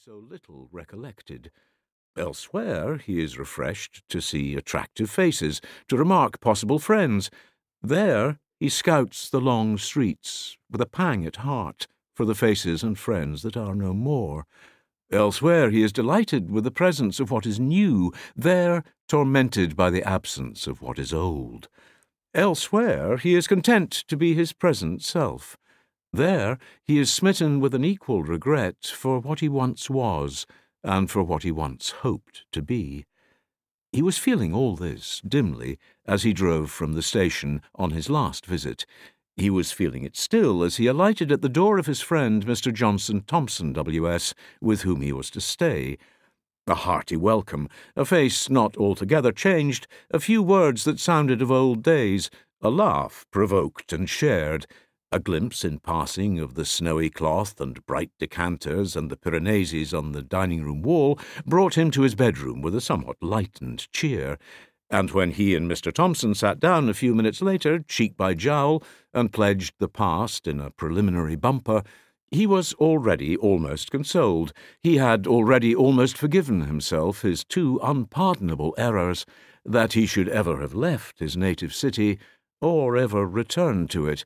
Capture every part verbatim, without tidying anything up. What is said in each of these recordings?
so little recollected. Elsewhere he is refreshed to see attractive faces, to remark possible friends. There he scouts the long streets, with a pang at heart, for the faces and friends that are no more. Elsewhere he is delighted with the presence of what is new, there tormented by the absence of what is old. Elsewhere he is content to be his present self. There he is smitten with an equal regret for what he once was, and for what he once hoped to be. He was feeling all this dimly as he drove from the station on his last visit. He was feeling it still as he alighted at the door of his friend Mister Johnson Thompson, W S, with whom he was to stay. A hearty welcome, a face not altogether changed, a few words that sounded of old days, a laugh provoked and shared, a glimpse in passing of the snowy cloth and bright decanters and the Piranesi on the dining-room wall brought him to his bedroom with a somewhat lightened cheer. And when he and Mister Thompson sat down a few minutes later, cheek by jowl, and pledged the past in a preliminary bumper, he was already almost consoled. He had already almost forgiven himself his two unpardonable errors, that he should ever have left his native city, or ever returned to it.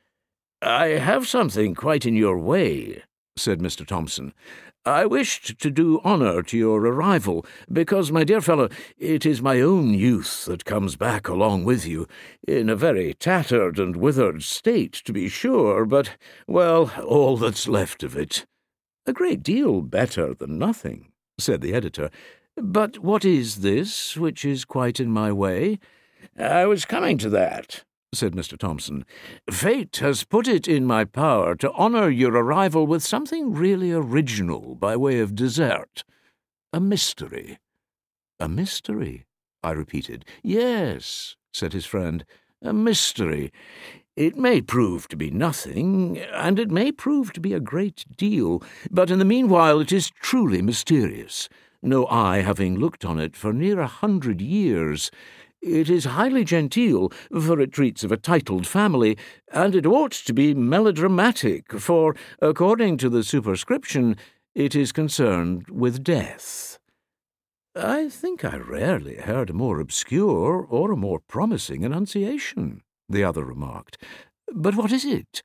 "I have something quite in your way," said Mister Thompson. "I wished to do honour to your arrival, because, my dear fellow, it is my own youth that comes back along with you, in a very tattered and withered state, to be sure, but, well, all that's left of it." "A great deal better than nothing," said the editor. "But what is this which is quite in my way?" "I was coming to that," said Mister Thompson. "Fate has put it in my power to honour your arrival with something really original by way of dessert. A mystery." "A mystery?" I repeated. "Yes," said his friend, "a mystery. It may prove to be nothing, and it may prove to be a great deal, but in the meanwhile it is truly mysterious, no eye having looked on it for near a hundred years. It is highly genteel, for it treats of a titled family, and it ought to be melodramatic, for, according to the superscription, it is concerned with death." "I think I rarely heard a more obscure or a more promising enunciation," the other remarked. "But what is it?"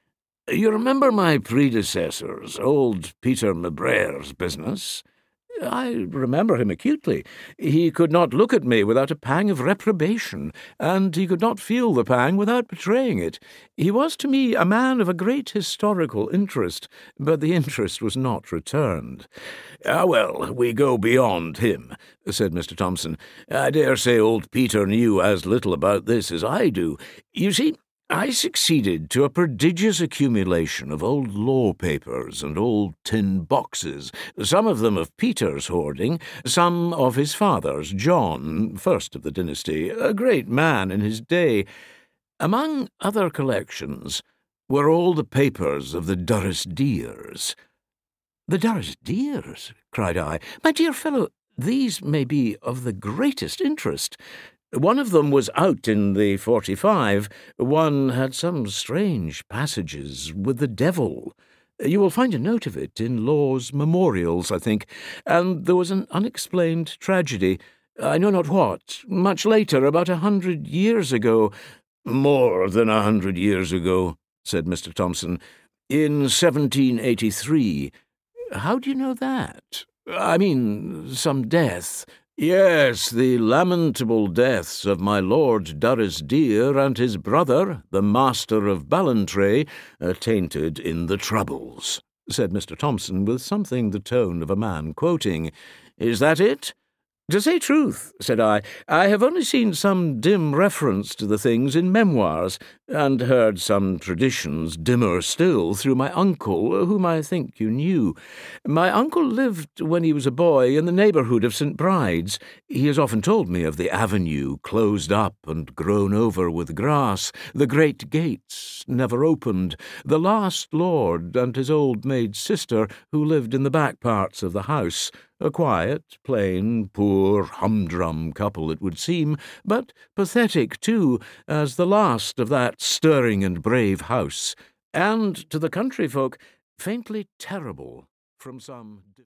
"You remember my predecessor's, old Peter Mabrere's business?" "I remember him acutely. He could not look at me without a pang of reprobation, and he could not feel the pang without betraying it. He was to me a man of a great historical interest, but the interest was not returned." "Ah, well, we go beyond him," said Mister Thompson. "I dare say old Peter knew as little about this as I do. You see, I succeeded to a prodigious accumulation of old law papers and old tin boxes, some of them of Peter's hoarding, some of his father's, John, first of the dynasty, a great man in his day. Among other collections were all the papers of the Durrisdeers." "The Durrisdeers?" cried I. "My dear fellow, these may be of the greatest interest. One of them was out in the forty-five. One had some strange passages with the devil. You will find a note of it in Law's Memorials, I think. And there was an unexplained tragedy, I know not what, much later, about a hundred years ago." "More than a hundred years ago," said Mister Thompson. "In seventeen eighty-three. "How do you know that? I mean, some death." "Yes, the lamentable deaths of my Lord Durrisdeer and his brother, the Master of Ballantrae, attainted in the Troubles," said Mister Thompson, with something the tone of a man quoting. "Is that it?" "To say truth," said I, "I have only seen some dim reference to the things in memoirs, and heard some traditions dimmer still through my uncle, whom I think you knew. My uncle lived, when he was a boy, in the neighbourhood of St Bride's. He has often told me of the avenue closed up and grown over with grass, the great gates never opened, the last lord and his old maid sister who lived in the back parts of the house, a quiet, plain, poor, humdrum couple, it would seem, but pathetic, too, as the last of that stirring and brave house, and, to the country folk, faintly terrible from some